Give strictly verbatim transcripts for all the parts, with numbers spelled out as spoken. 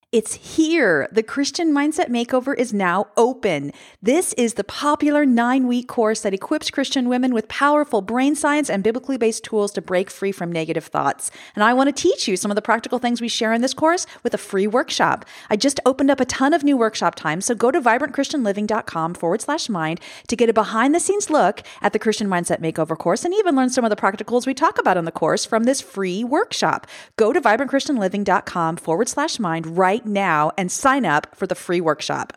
It's here. The Christian Mindset Makeover is now open. This is the popular nine-week course that equips Christian women with powerful brain science and biblically based tools to break free from negative thoughts. And I want to teach you some of the practical things we share in this course with a free workshop. I just opened up a ton of new workshop times, so go to vibrantchristianliving.com forward slash mind to get a behind-the-scenes look at the Christian Mindset Makeover course and even learn some of the practicals we talk about in the course from this free workshop. Go to vibrantchristianliving.com forward slash mind right now and sign up for the free workshop.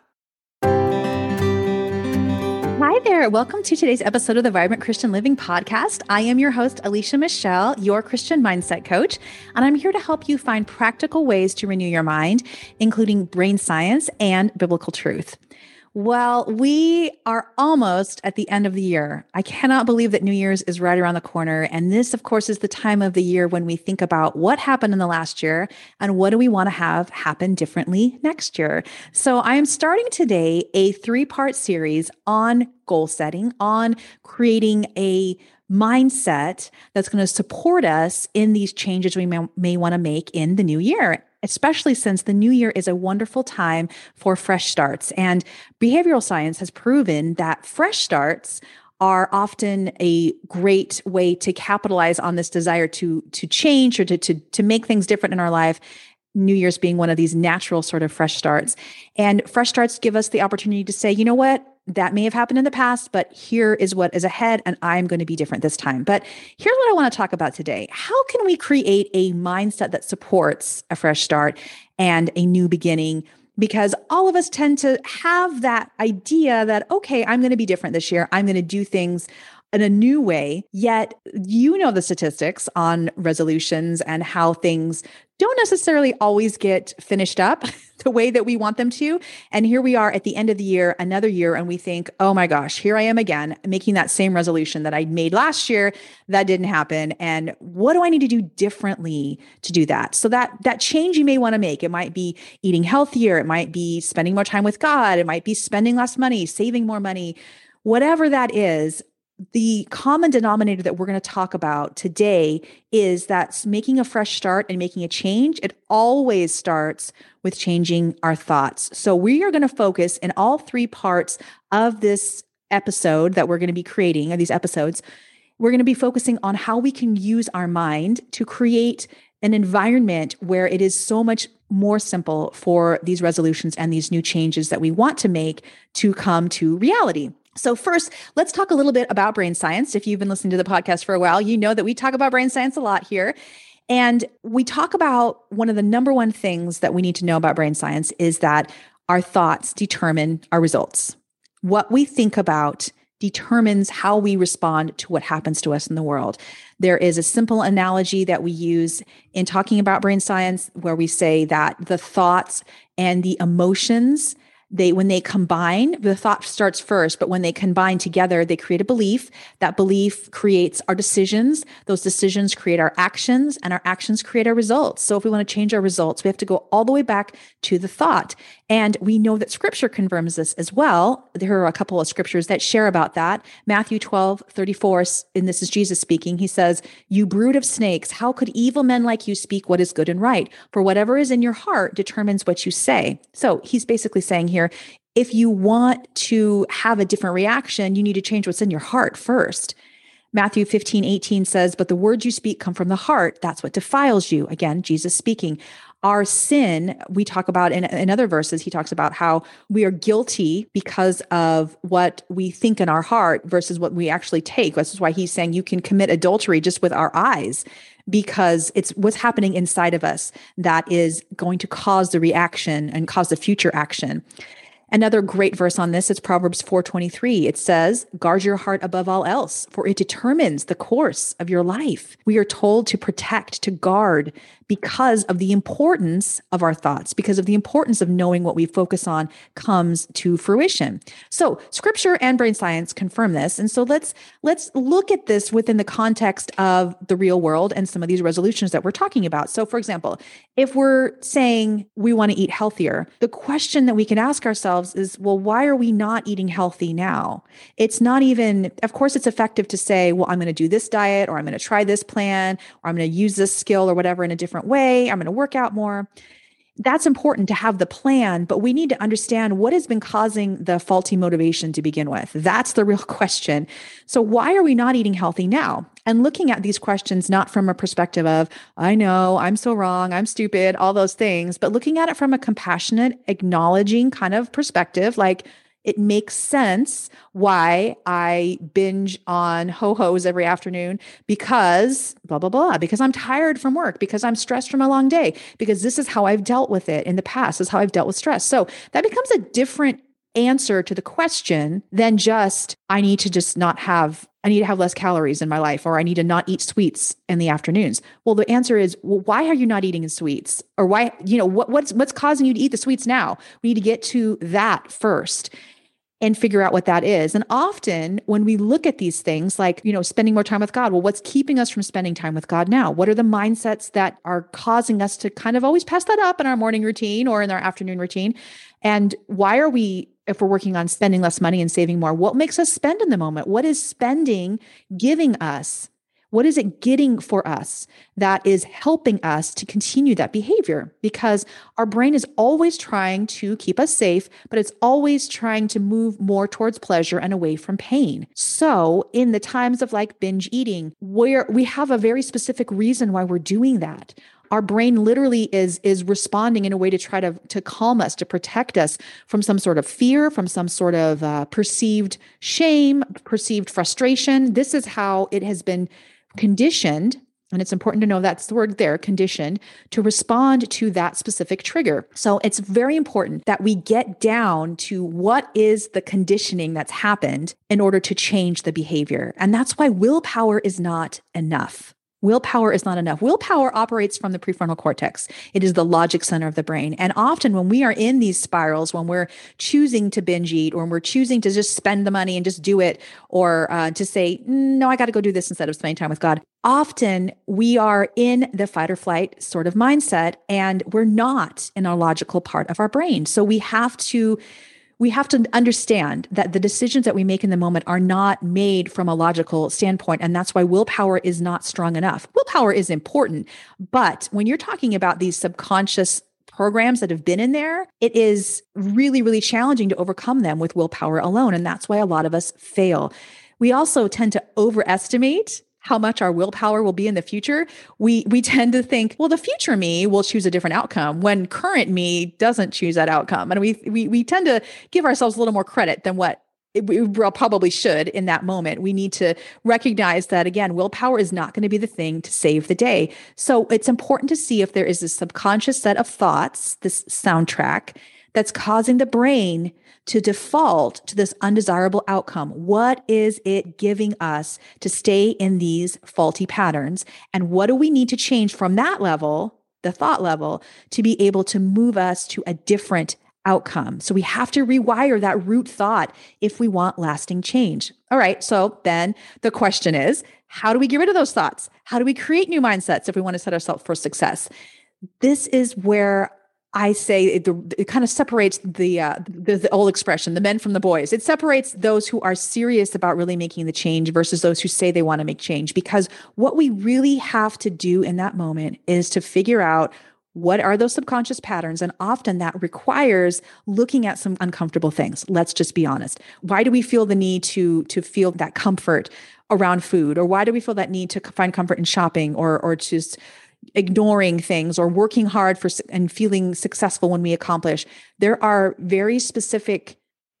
Hi there. Welcome to today's episode of the Vibrant Christian Living podcast. I am your host, Alicia Michelle, your Christian mindset coach, and I'm here to help you find practical ways to renew your mind, including brain science and biblical truth. Well, we are almost at the end of the year. I cannot believe that New Year's is right around the corner. And this, of course, is the time of the year when we think about what happened in the last year and what do we want to have happen differently next year. So I am starting today a three-part series on goal setting, on creating a mindset that's going to support us in these changes we may, may want to make in the new year, especially since the new year is a wonderful time for fresh starts. And behavioral science has proven that fresh starts are often a great way to capitalize on this desire to, to change or to, to, to make things different in our life. New Year's being one of these natural sort of fresh starts. And fresh starts give us the opportunity to say, you know what? That may have happened in the past, but here is what is ahead, and I'm going to be different this time. But here's what I want to talk about today. How can we create a mindset that supports a fresh start and a new beginning? Because all of us tend to have that idea that, okay, I'm going to be different this year. I'm going to do things in a new way. Yet, you know the statistics on resolutions and how things don't necessarily always get finished up the way that we want them to. And here we are at the end of the year, another year, and we think, oh my gosh, here I am again, making that same resolution that I made last year. That didn't happen. And what do I need to do differently to do that? So that, that change you may want to make, it might be eating healthier. It might be spending more time with God. It might be spending less money, saving more money, whatever that is. The common denominator that we're going to talk about today is that making a fresh start and making a change, it always starts with changing our thoughts. So we are going to focus in all three parts of this episode that we're going to be creating, or these episodes, we're going to be focusing on how we can use our mind to create an environment where it is so much more simple for these resolutions and these new changes that we want to make to come to reality. So first, let's talk a little bit about brain science. If you've been listening to the podcast for a while, you know that we talk about brain science a lot here. And we talk about one of the number one things that we need to know about brain science is that our thoughts determine our results. What we think about determines how we respond to what happens to us in the world. There is a simple analogy that we use in talking about brain science where we say that the thoughts and the emotions, They, when they combine, the thought starts first, but when they combine together, they create a belief. That belief creates our decisions. Those decisions create our actions, and our actions create our results. So if we want to change our results, we have to go all the way back to the thought. And we know that scripture confirms this as well. There are a couple of scriptures that share about that. Matthew twelve thirty-four, and this is Jesus speaking. He says, "You brood of snakes, how could evil men like you speak what is good and right? For whatever is in your heart determines what you say." So he's basically saying here, if you want to have a different reaction, you need to change what's in your heart first. Matthew fifteen eighteen says, "But the words you speak come from the heart. That's what defiles you." Again, Jesus speaking. Our sin, we talk about in, in other verses, he talks about how we are guilty because of what we think in our heart versus what we actually take. This is why he's saying you can commit adultery just with our eyes, because it's what's happening inside of us that is going to cause the reaction and cause the future action. Another great verse on this is Proverbs four twenty-three. It says, "Guard your heart above all else, for it determines the course of your life." We are told to protect, to guard, because of the importance of our thoughts, because of the importance of knowing what we focus on comes to fruition. So scripture and brain science confirm this. And so let's let's look at this within the context of the real world and some of these resolutions that we're talking about. So for example, if we're saying we want to eat healthier, the question that we can ask ourselves is, well, why are we not eating healthy now? It's not even, of course, it's effective to say, well, I'm going to do this diet, or I'm going to try this plan, or I'm going to use this skill or whatever in a different way. I'm going to work out more. that's important to have the plan, but we need to understand what has been causing the faulty motivation to begin with. That's the real question. So why are we not eating healthy now? And looking at these questions, not from a perspective of, I know, I'm so wrong, I'm stupid, all those things, but looking at it from a compassionate, acknowledging kind of perspective, like, it makes sense why I binge on ho-hos every afternoon because blah, blah, blah, because I'm tired from work, because I'm stressed from a long day, because this is how I've dealt with it in the past, this is how I've dealt with stress. So that becomes a different answer to the question than just, I need to just not have, I need to have less calories in my life, or I need to not eat sweets in the afternoons. Well, the answer is, well, why are you not eating sweets? Or why, you know, what, what's, what's causing you to eat the sweets now? We need to get to that first and figure out what that is. And often when we look at these things, like, you know, spending more time with God, well, what's keeping us from spending time with God now? What are the mindsets that are causing us to kind of always pass that up in our morning routine or in our afternoon routine? And why are we, if we're working on spending less money and saving more, what makes us spend in the moment? What is spending giving us? What is it getting for us that is helping us to continue that behavior? Because our brain is always trying to keep us safe, but it's always trying to move more towards pleasure and away from pain. So in the times of like binge eating, where we have a very specific reason why we're doing that. Our brain literally is, is responding in a way to try to, to calm us, to protect us from some sort of fear, from some sort of uh, perceived shame, perceived frustration. This is how it has been conditioned, and it's important to know that's the word there, conditioned, to respond to that specific trigger. So it's very important that we get down to what is the conditioning that's happened in order to change the behavior. And that's why willpower is not enough. Willpower is not enough. Willpower operates from the prefrontal cortex. It is the logic center of the brain. And often when we are in these spirals, when we're choosing to binge eat, or when we're choosing to just spend the money and just do it, or uh, to say, no, I got to go do this instead of spending time with God, often we are in the fight or flight sort of mindset, and we're not in a logical part of our brain. So we have to We have to understand that the decisions that we make in the moment are not made from a logical standpoint. And that's why willpower is not strong enough. Willpower is important. But when you're talking about these subconscious programs that have been in there, it is really, really challenging to overcome them with willpower alone. And that's why a lot of us fail. We also tend to overestimate how much our willpower will be in the future. We we tend to think, well, the future me will choose a different outcome when current me doesn't choose that outcome. And we we we tend to give ourselves a little more credit than what we probably should in that moment. We need to recognize that, again, willpower is not going to be the thing to save the day. So it's important to see if there is a subconscious set of thoughts, this soundtrack, that's causing the brain to default to this undesirable outcome. What is it giving us to stay in these faulty patterns? And what do we need to change from that level, the thought level, to be able to move us to a different outcome? So we have to rewire that root thought if we want lasting change. All right. So then the question is, how do we get rid of those thoughts? How do we create new mindsets if we want to set ourselves for success? This is where I say it, it kind of separates the, uh, the the old expression, the men from the boys. It separates those who are serious about really making the change versus those who say they want to make change. Because what we really have to do in that moment is to figure out what are those subconscious patterns. And often that requires looking at some uncomfortable things. Let's just be honest. Why do we feel the need to, to feel that comfort around food? Or why do we feel that need to find comfort in shopping, or or just ignoring things, or working hard for and feeling successful when we accomplish? There are very specific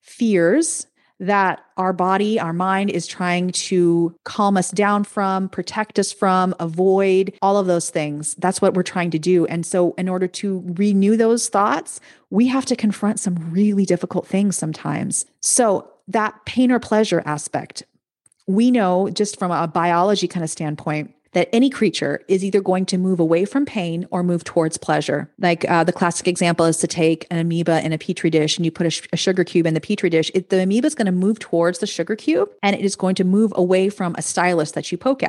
fears that our body, our mind is trying to calm us down from, protect us from, avoid, all of those things. That's what we're trying to do. And so in order to renew those thoughts, we have to confront some really difficult things sometimes. So that pain or pleasure aspect, we know just from a biology kind of standpoint, that any creature is either going to move away from pain or move towards pleasure. Like uh, the classic example is to take an amoeba in a petri dish and you put a, sh- a sugar cube in the petri dish. It, the amoeba is going to move towards the sugar cube, and it is going to move away from a stylus that you poke at it.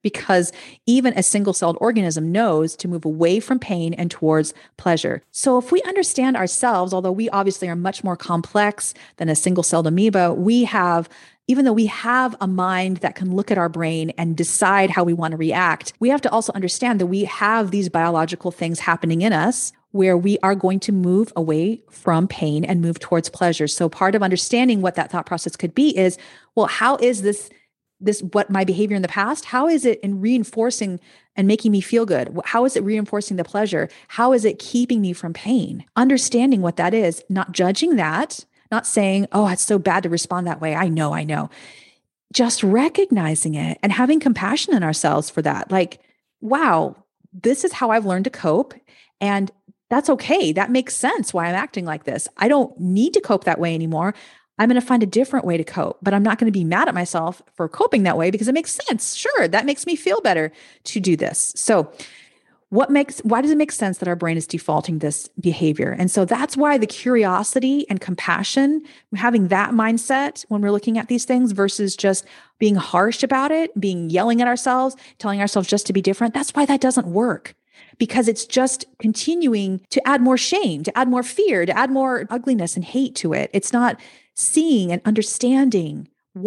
because even a single-celled organism knows to move away from pain and towards pleasure. So if we understand ourselves, although we obviously are much more complex than a single-celled amoeba, we have Even though we have a mind that can look at our brain and decide how we want to react, we have to also understand that we have these biological things happening in us where we are going to move away from pain and move towards pleasure. So part of understanding what that thought process could be is, well, how is this, this what my behavior in the past, how is it in reinforcing and making me feel good? How is it reinforcing the pleasure? How is it keeping me from pain? Understanding what that is, not judging that, not saying, oh, it's so bad to respond that way. I know, I know. Just recognizing it and having compassion in ourselves for that. Like, wow, this is how I've learned to cope. And that's okay. That makes sense why I'm acting like this. I don't need to cope that way anymore. I'm going to find a different way to cope, but I'm not going to be mad at myself for coping that way because it makes sense. Sure, that makes me feel better to do this. So What makes, why does it make sense that our brain is defaulting this behavior? And so that's why the curiosity and compassion, having that mindset when we're looking at these things versus just being harsh about it, being yelling at ourselves, telling ourselves just to be different, that's why that doesn't work. Because it's just continuing to add more shame, to add more fear, to add more ugliness and hate to it. It's not seeing and understanding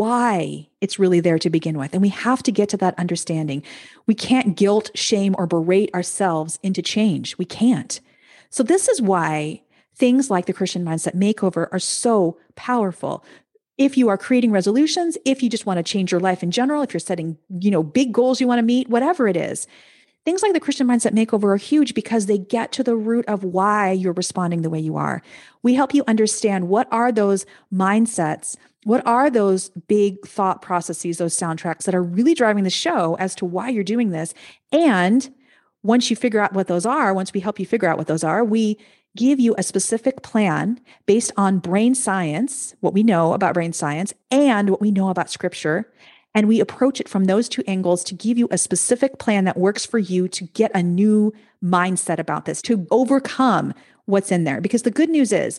why it's really there to begin with. And we have to get to that understanding. We can't guilt, shame, or berate ourselves into change. We can't. So this is why things like the Christian Mindset Makeover are so powerful. If you are creating resolutions, if you just want to change your life in general, if you're setting, you know, big goals you want to meet, whatever it is, things like the Christian Mindset Makeover are huge because they get to the root of why you're responding the way you are. We help you understand what are those mindsets, what are those big thought processes, those soundtracks that are really driving the show as to why you're doing this. And once you figure out what those are, once we help you figure out what those are, we give you a specific plan based on brain science, what we know about brain science, and what we know about scripture. And we approach it from those two angles to give you a specific plan that works for you to get a new mindset about this, to overcome what's in there. Because the good news is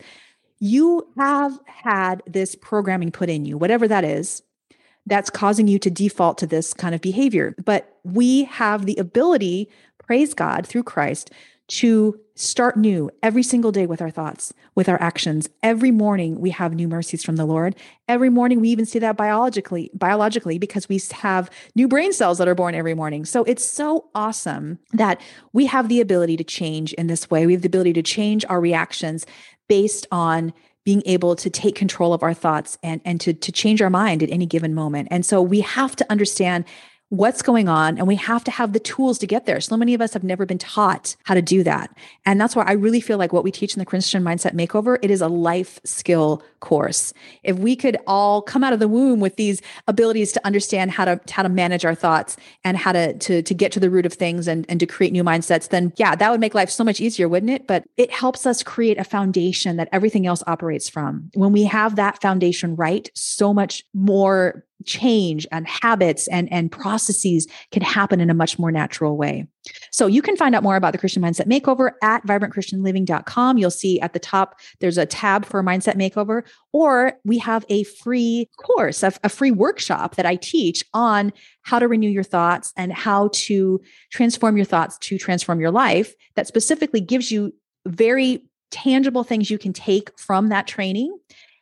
you have had this programming put in you, whatever that is, that's causing you to default to this kind of behavior. But we have the ability, praise God, through Christ, to start new every single day with our thoughts, with our actions. Every morning we have new mercies from the Lord. Every morning we even see that biologically, biologically because we have new brain cells that are born every morning. So it's so awesome that we have the ability to change in this way. We have the ability to change our reactions based on being able to take control of our thoughts and, and to, to change our mind at any given moment. And so we have to understand what's going on, and we have to have the tools to get there. So many of us have never been taught how to do that. And that's why I really feel like what we teach in the Christian Mindset Makeover, it is a life skill course. If we could all come out of the womb with these abilities to understand how to how to manage our thoughts and how to to, to get to the root of things and, and to create new mindsets, then yeah, that would make life so much easier, wouldn't it? But it helps us create a foundation that everything else operates from. When we have that foundation right, so much more change and habits and, and processes can happen in a much more natural way. So you can find out more about the Christian Mindset Makeover at vibrant christian living dot com. You'll see at the top, there's a tab for a Mindset Makeover, or we have a free course, a, a free workshop that I teach on how to renew your thoughts and how to transform your thoughts to transform your life that specifically gives you very tangible things you can take from that training.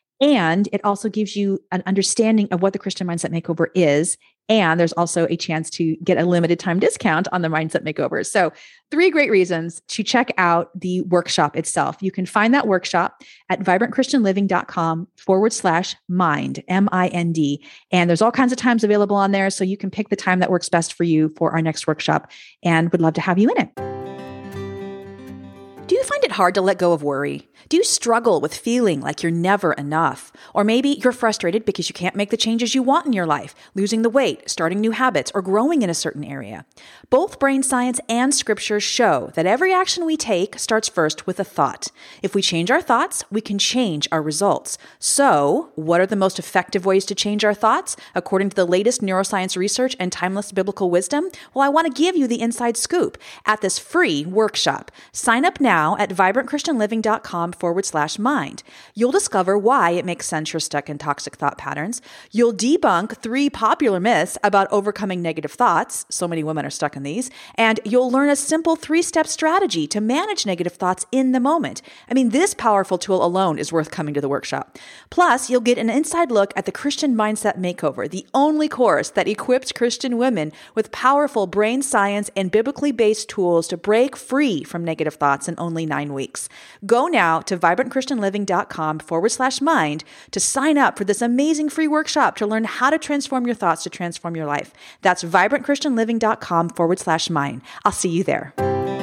And it also gives you an understanding of what the Christian Mindset Makeover is. And there's also a chance to get a limited time discount on the Mindset Makeover. So three great reasons to check out the workshop itself. You can find that workshop at vibrant christian living dot com forward slash mind, M I N D. And there's all kinds of times available on there. So you can pick the time that works best for you for our next workshop, and would love to have you in it. Do you find it hard to let go of worry? Do you struggle with feeling like you're never enough? Or maybe you're frustrated because you can't make the changes you want in your life, losing the weight, starting new habits, or growing in a certain area. Both brain science and scripture show that every action we take starts first with a thought. If we change our thoughts, we can change our results. So, what are the most effective ways to change our thoughts? According to the latest neuroscience research and timeless biblical wisdom, well, I want to give you the inside scoop at this free workshop. Sign up now now at vibrantchristianliving.com forward slash mind. You'll discover why it makes sense you're stuck in toxic thought patterns. You'll debunk three popular myths about overcoming negative thoughts. So many women are stuck in these. And you'll learn a simple three-step strategy to manage negative thoughts in the moment. I mean, this powerful tool alone is worth coming to the workshop. Plus, you'll get an inside look at the Christian Mindset Makeover, the only course that equips Christian women with powerful brain science and biblically based tools to break free from negative thoughts in only nine weeks. Go now to vibrantchristianliving.com forward slash mind to sign up for this amazing free workshop to learn how to transform your thoughts to transform your life. That's vibrantchristianliving.com forward slash mind. I'll see you there.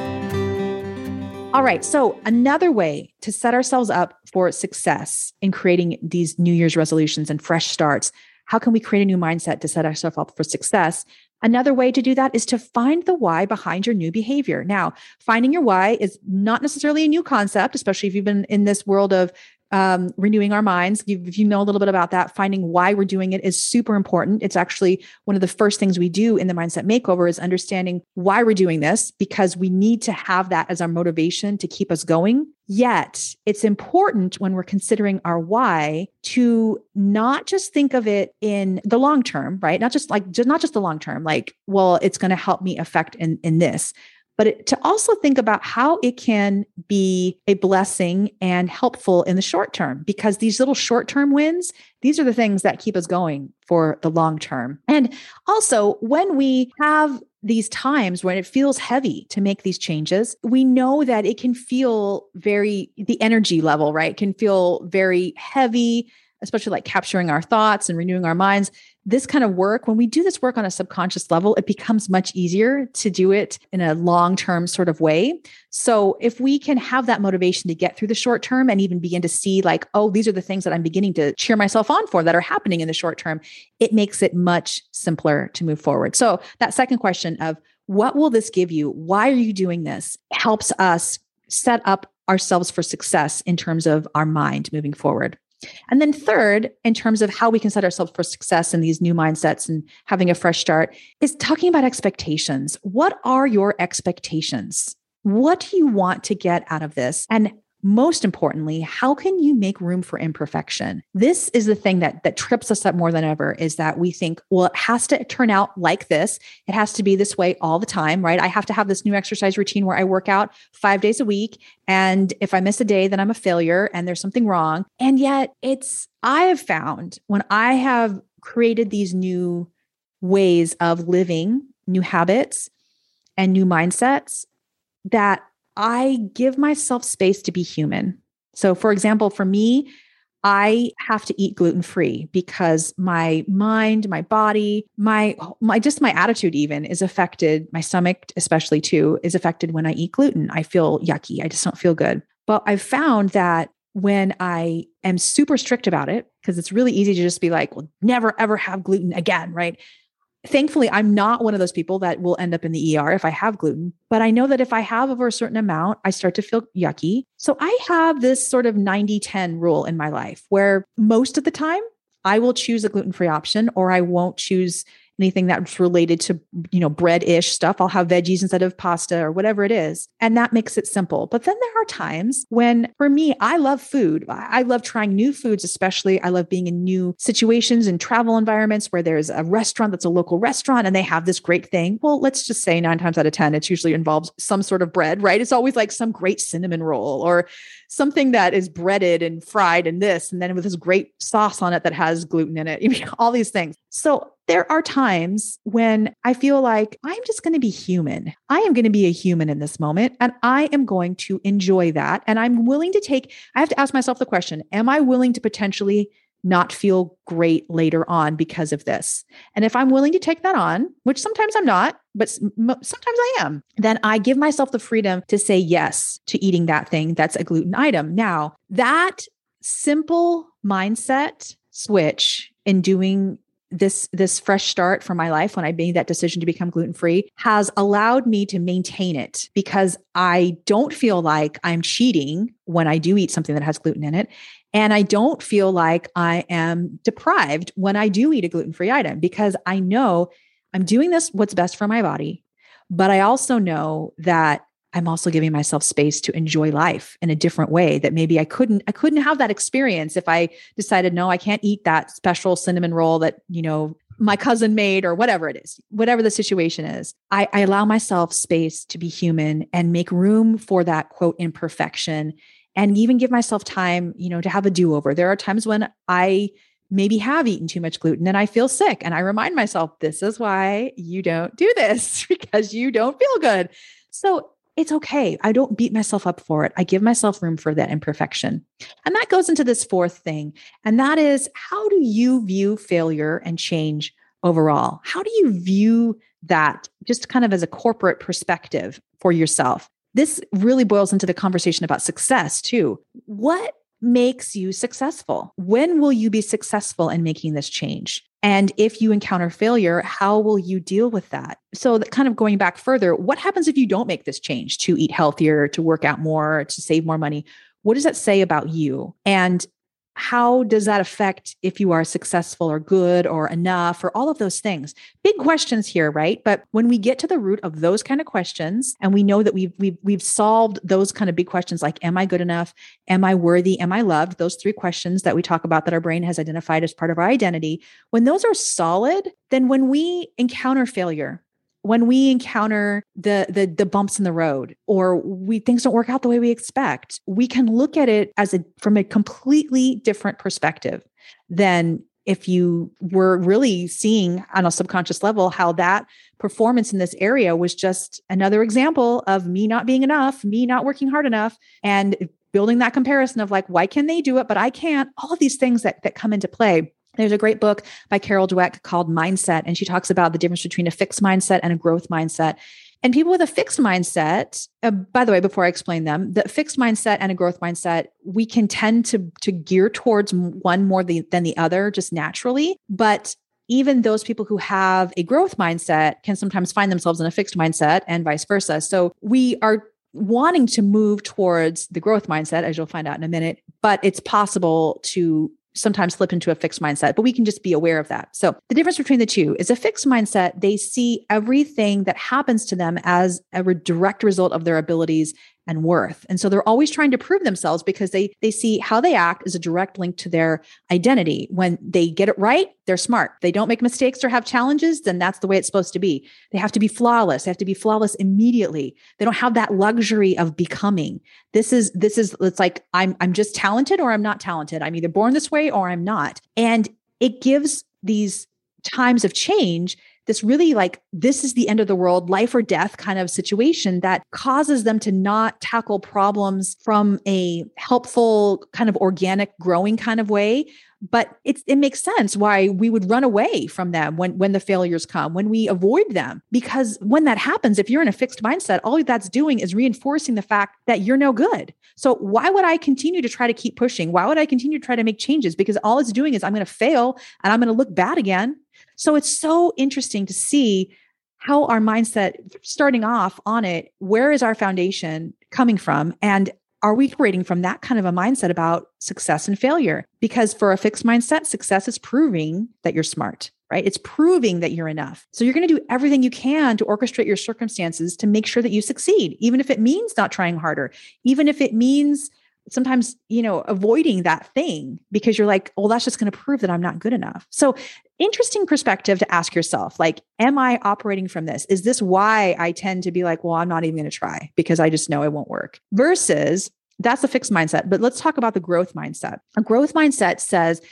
All right. So another way to set ourselves up for success in creating these New Year's resolutions and fresh starts, how can we create a new mindset to set ourselves up for success? Another way to do that is to find the why behind your new behavior. Now, finding your why is not necessarily a new concept, especially if you've been in this world of um, renewing our minds. If you know a little bit about that, finding why we're doing it is super important. It's actually one of the first things we do in the Mindset Makeover is understanding why we're doing this, because we need to have that as our motivation to keep us going. Yet it's important when we're considering our why to not just think of it in the long term, right? Not just like, just not just the long term, like, well, it's going to help me affect in, in this, but it, to also think about how it can be a blessing and helpful in the short term, because these little short-term wins, these are the things that keep us going for the long term. And also when we have these times when it feels heavy to make these changes, we know that it can feel very, the energy level, right, can feel very heavy, especially like capturing our thoughts and renewing our minds. This kind of work, when we do this work on a subconscious level, it becomes much easier to do it in a long-term sort of way. So if we can have that motivation to get through the short term and even begin to see like, oh, these are the things that I'm beginning to cheer myself on for that are happening in the short term, it makes it much simpler to move forward. So that second question of what will this give you? Why are you doing this? Helps us set up ourselves for success in terms of our mind moving forward. And then third, in terms of how we can set ourselves for success in these new mindsets and having a fresh start, is talking about expectations. What are your expectations? What do you want to get out of this? And most importantly, how can you make room for imperfection? This is the thing that, that trips us up more than ever, is that we think, well, it has to turn out like this. It has to be this way all the time, right? I have to have this new exercise routine where I work out five days a week. And if I miss a day, then I'm a failure and there's something wrong. And yet it's, I have found when I have created these new ways of living, new habits and new mindsets, that I give myself space to be human. So for example, for me, I have to eat gluten-free because my mind, my body, my, my, just my attitude even is affected. My stomach, especially too, is affected when I eat gluten. I feel yucky. I just don't feel good. But I've found that when I am super strict about it, because it's really easy to just be like, well, never, ever have gluten again, right? Thankfully, I'm not one of those people that will end up in the E R if I have gluten, but I know that if I have over a certain amount, I start to feel yucky. So I have this sort of ninety ten rule in my life where most of the time I will choose a gluten-free option, or I won't choose anything that's related to, you know, bread-ish stuff. I'll have veggies instead of pasta or whatever it is. And that makes it simple. But then there are times when, for me, I love food. I love trying new foods, especially. I love being in new situations and travel environments where there's a restaurant that's a local restaurant and they have this great thing. Well, let's just say nine times out of ten, it usually involves some sort of bread, right? It's always like some great cinnamon roll or something that is breaded and fried and this, and then with this great sauce on it that has gluten in it, all these things. So there are times when I feel like I'm just going to be human. I am going to be a human in this moment, and I am going to enjoy that. And I'm willing to take, I have to ask myself the question, am I willing to potentially not feel great later on because of this? And if I'm willing to take that on, which sometimes I'm not, but sometimes I am, then I give myself the freedom to say yes to eating that thing that's a gluten item. Now, that simple mindset switch in doing this, this fresh start for my life when I made that decision to become gluten-free has allowed me to maintain it, because I don't feel like I'm cheating when I do eat something that has gluten in it. And I don't feel like I am deprived when I do eat a gluten-free item, because I know I'm doing this what's best for my body. But I also know that I'm also giving myself space to enjoy life in a different way that maybe I couldn't, I couldn't have that experience if I decided, no, I can't eat that special cinnamon roll that, you know, my cousin made or whatever it is, whatever the situation is. I, I allow myself space to be human and make room for that quote imperfection, and even give myself time, you know, to have a do-over. There are times when I maybe have eaten too much gluten and I feel sick. And I remind myself, this is why you don't do this, because you don't feel good. So it's okay. I don't beat myself up for it. I give myself room for that imperfection. And that goes into this fourth thing. And that is, how do you view failure and change overall? How do you view that just kind of as a corporate perspective for yourself? This really boils into the conversation about success too. What makes you successful? When will you be successful in making this change? And if you encounter failure, how will you deal with that? So that kind of going back further, what happens if you don't make this change to eat healthier, to work out more, to save more money? What does that say about you? And how does that affect if you are successful or good or enough or all of those things? Big questions here, right? But when we get to the root of those kind of questions, and we know that we've we've we've solved those kind of big questions like, am I good enough? Am I worthy? Am I loved? Those three questions that we talk about that our brain has identified as part of our identity. When those are solid, then when we encounter failure, when we encounter the, the the bumps in the road, or we things don't work out the way we expect, we can look at it as a from a completely different perspective than if you were really seeing on a subconscious level how that performance in this area was just another example of me not being enough, me not working hard enough, and building that comparison of like, why can they do it, but I can't? All of these things that that come into play. There's a great book by Carol Dweck called Mindset, and she talks about the difference between a fixed mindset and a growth mindset. And people with a fixed mindset, uh, by the way, before I explain them, the fixed mindset and a growth mindset, we can tend to, to gear towards one more the, than the other just naturally. But even those people who have a growth mindset can sometimes find themselves in a fixed mindset and vice versa. So we are wanting to move towards the growth mindset, as you'll find out in a minute, but it's possible to sometimes slip into a fixed mindset, but we can just be aware of that. So the difference between the two is a fixed mindset, they see everything that happens to them as a re- direct result of their abilities and worth. And so they're always trying to prove themselves because they they see how they act as a direct link to their identity. When they get it right, they're smart. They don't make mistakes or have challenges, then that's the way it's supposed to be. They have to be flawless. They have to be flawless immediately. They don't have that luxury of becoming. This is this is it's like I'm I'm just talented or I'm not talented. I'm either born this way or I'm not. And it gives these times of change this really like, this is the end of the world, life or death kind of situation that causes them to not tackle problems from a helpful kind of organic growing kind of way. But it's, it makes sense why we would run away from them when, when the failures come, when we avoid them. Because when that happens, if you're in a fixed mindset, all that's doing is reinforcing the fact that you're no good. So why would I continue to try to keep pushing? Why would I continue to try to make changes? Because all it's doing is I'm going to fail and I'm going to look bad again. So it's so interesting to see how our mindset, starting off on it, where is our foundation coming from? And are we operating from that kind of a mindset about success and failure? Because for a fixed mindset, success is proving that you're smart, right? It's proving that you're enough. So you're going to do everything you can to orchestrate your circumstances to make sure that you succeed, even if it means not trying harder, even if it means sometimes, you know, avoiding that thing because you're like, well, that's just going to prove that I'm not good enough. So interesting perspective to ask yourself, like, am I operating from this? Is this why I tend to be like, well, I'm not even going to try because I just know it won't work? Versus that's a fixed mindset. But let's talk about the growth mindset. A growth mindset says,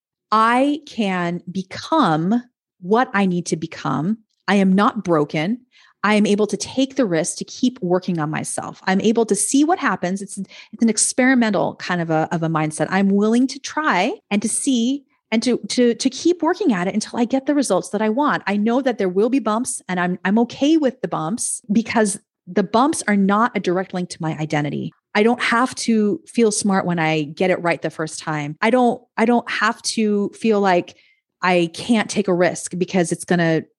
I can become what I need to become. I am not broken. I am able to take the risk to keep working on myself. I'm able to see what happens. It's, it's an experimental kind of a, of a mindset. I'm willing to try and to see and to, to, to keep working at it until I get the results that I want. I know that there will be bumps and I'm, I'm okay with the bumps because the bumps are not a direct link to my identity. I don't have to feel smart when I get it right the first time. I don't, I don't have to feel like I can't take a risk because it's going to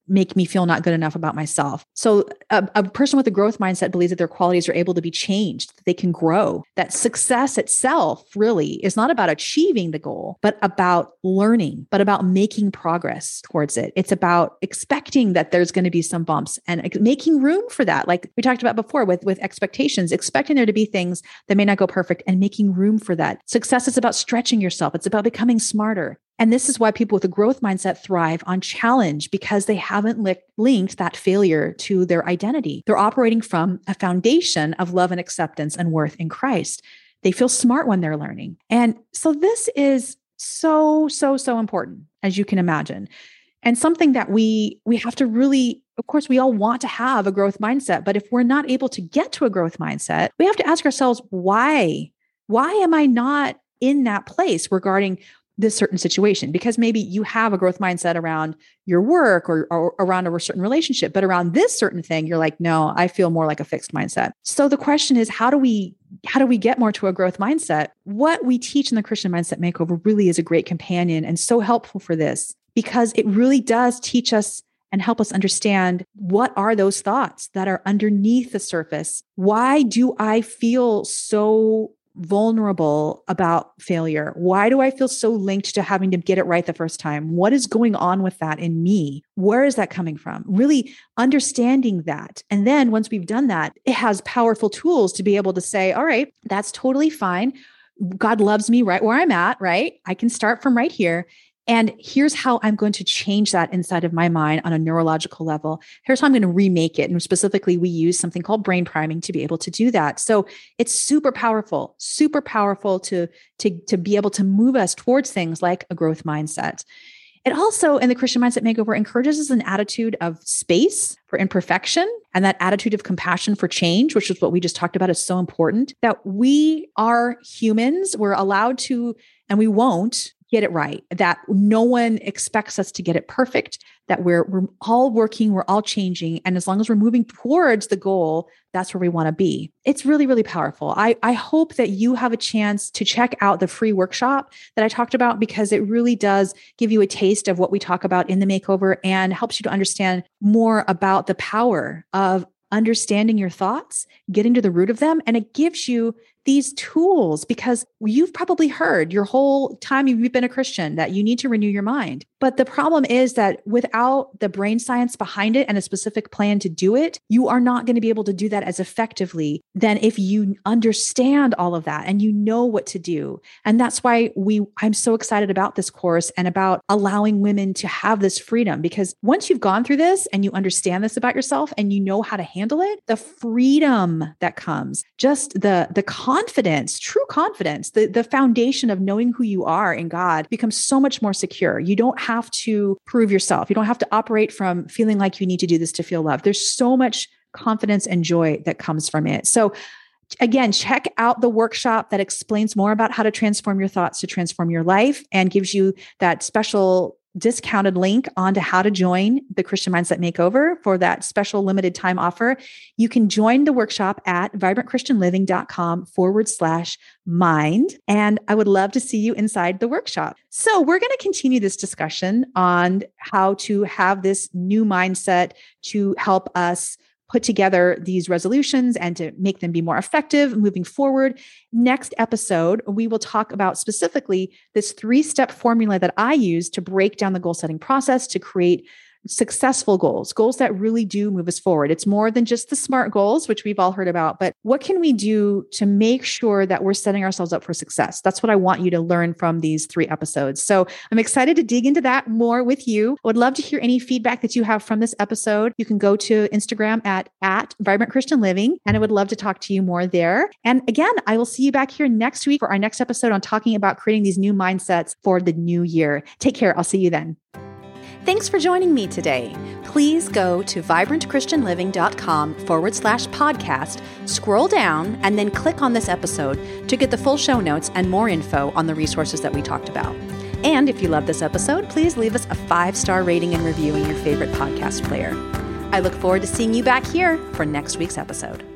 make me feel not good enough about myself. So a, a person with a growth mindset believes that their qualities are able to be changed, that they can grow, that success itself really is not about achieving the goal, but about learning, but about making progress towards it. It's about expecting that there's going to be some bumps and making room for that. Like we talked about before with, with expectations, expecting there to be things that may not go perfect and making room for that. Success is about stretching yourself. It's about becoming smarter. And this is why people with a growth mindset thrive on challenge, because they haven't li- linked that failure to their identity. They're operating from a foundation of love and acceptance and worth in Christ. They feel smart when they're learning. And so this is so, so, so important, as you can imagine. And something that we we have to really, of course, we all want to have a growth mindset, but if we're not able to get to a growth mindset, we have to ask ourselves, why? Why am I not in that place regarding this certain situation? Because maybe you have a growth mindset around your work or, or around a certain relationship, but around this certain thing, you're like, no, I feel more like a fixed mindset. So the question is, how do we, how do we get more to a growth mindset? What we teach in the Christian Mindset Makeover really is a great companion and so helpful for this, because it really does teach us and help us understand what are those thoughts that are underneath the surface. Why do I feel so vulnerable about failure? Why do I feel so linked to having to get it right the first time? What is going on with that in me? Where is that coming from? Really understanding that. And then once we've done that, it has powerful tools to be able to say, all right, that's totally fine. God loves me right where I'm at, right? I can start from right here. And here's how I'm going to change that inside of my mind on a neurological level. Here's how I'm going to remake it. And specifically, we use something called brain priming to be able to do that. So it's super powerful, super powerful to, to, to be able to move us towards things like a growth mindset. It also, in the Christian Mindset Makeover, encourages us an attitude of space for imperfection and that attitude of compassion for change, which is what we just talked about, is so important, that we are humans. We're allowed to, and we won't get it right, that no one expects us to get it perfect, that we're we're all working, we're all changing. And as long as we're moving towards the goal, that's where we want to be. It's really, really powerful. I, I hope that you have a chance to check out the free workshop that I talked about, because it really does give you a taste of what we talk about in the makeover and helps you to understand more about the power of understanding your thoughts, getting to the root of them. And it gives you these tools, because you've probably heard your whole time you've been a Christian that you need to renew your mind. But the problem is that without the brain science behind it and a specific plan to do it, you are not going to be able to do that as effectively than if you understand all of that and you know what to do. And that's why we, I'm so excited about this course and about allowing women to have this freedom, because once you've gone through this and you understand this about yourself and you know how to handle it, the freedom that comes, just the, the confidence, true confidence, the, the foundation of knowing who you are in God becomes so much more secure. You don't have to prove yourself. You don't have to operate from feeling like you need to do this to feel loved. There's so much confidence and joy that comes from it. So again, check out the workshop that explains more about how to transform your thoughts to transform your life and gives you that special discounted link onto how to join the Christian Mindset Makeover for that special limited time offer. You can join the workshop at vibrantchristianliving.com forward slash mind. And I would love to see you inside the workshop. So we're going to continue this discussion on how to have this new mindset to help us put together these resolutions and to make them be more effective moving forward. Next episode, we will talk about specifically this three-step formula that I use to break down the goal setting process to create successful goals, goals that really do move us forward. It's more than just the SMART goals, which we've all heard about, but what can we do to make sure that we're setting ourselves up for success? That's what I want you to learn from these three episodes. So I'm excited to dig into that more with you. I would love to hear any feedback that you have from this episode. You can go to Instagram at, at Vibrant Christian Living, and I would love to talk to you more there. And again, I will see you back here next week for our next episode on talking about creating these new mindsets for the new year. Take care. I'll see you then. Thanks for joining me today. Please go to vibrantchristianliving.com forward slash podcast, scroll down, and then click on this episode to get the full show notes and more info on the resources that we talked about. And if you love this episode, please leave us a five-star rating and review in your favorite podcast player. I look forward to seeing you back here for next week's episode.